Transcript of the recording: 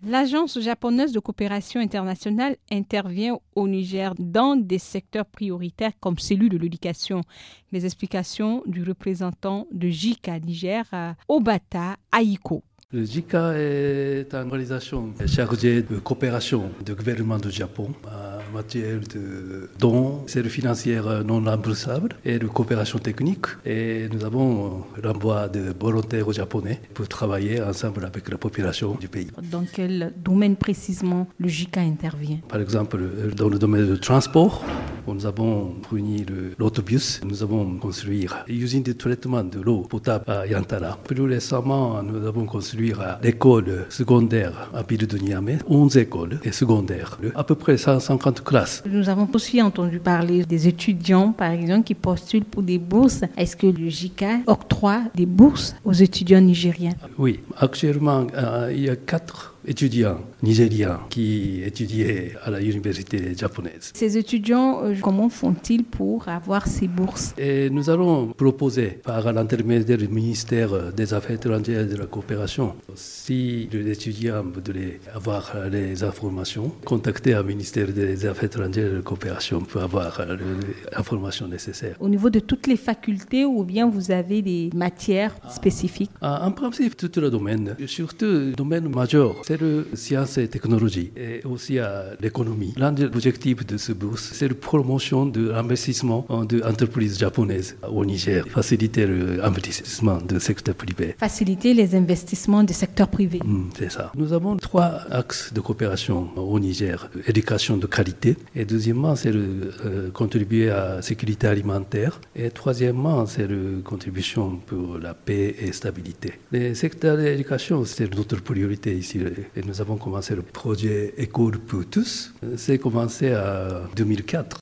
L'Agence japonaise de coopération internationale intervient au Niger dans des secteurs prioritaires comme celui de l'éducation. Les explications du représentant de JICA Niger, Obata Aiko. Le JICA est une organisation chargée de coopération du gouvernement du Japon en matière de dons, services financiers non remboursables et de coopération technique. Et nous avons l'envoi de volontaires japonais pour travailler ensemble avec la population du pays. Dans quel domaine précisément le JICA intervient? Par exemple, dans le domaine du transport, nous avons fourni l'autobus, nous avons construit l'usine de traitement de l'eau potable à Yantala. Plus récemment, nous avons construit l'école secondaire à ville de Niamey, 11 écoles et secondaires, à peu près 150 classes. Nous avons aussi entendu parler des étudiants, par exemple, qui postulent pour des bourses. Est-ce que le JICA octroie des bourses aux étudiants nigériens? Oui, actuellement, il y a 4 étudiants nigériens qui étudiaient à l'université japonaise. Ces étudiants, comment font-ils pour avoir ces bourses? Et nous allons proposer par l'intermédiaire du ministère des Affaires étrangères et de la coopération, si les étudiants voudraient avoir les informations, contacter le ministère des Affaires étrangères et de la coopération pour avoir les informations nécessaires. Au niveau de toutes les facultés ou bien vous avez des matières spécifiques? En principe, tout le domaine, surtout le domaine majeur, c'est la science et technologie et aussi l'économie. L'un des objectifs de ce bourse, c'est la promotion de l'investissement de entreprises japonaises au Niger, faciliter l'investissement du secteur privé. Faciliter les investissements du secteur privé. C'est ça. Nous avons 3 axes de coopération au Niger. Éducation de qualité. Et deuxièmement, c'est contribuer à la sécurité alimentaire. Et troisièmement, c'est la contribution pour la paix et la stabilité. Le secteur de l'éducation, c'est notre priorité ici. Et nous avons commencé le projet École pour tous. C'est commencé en 2004.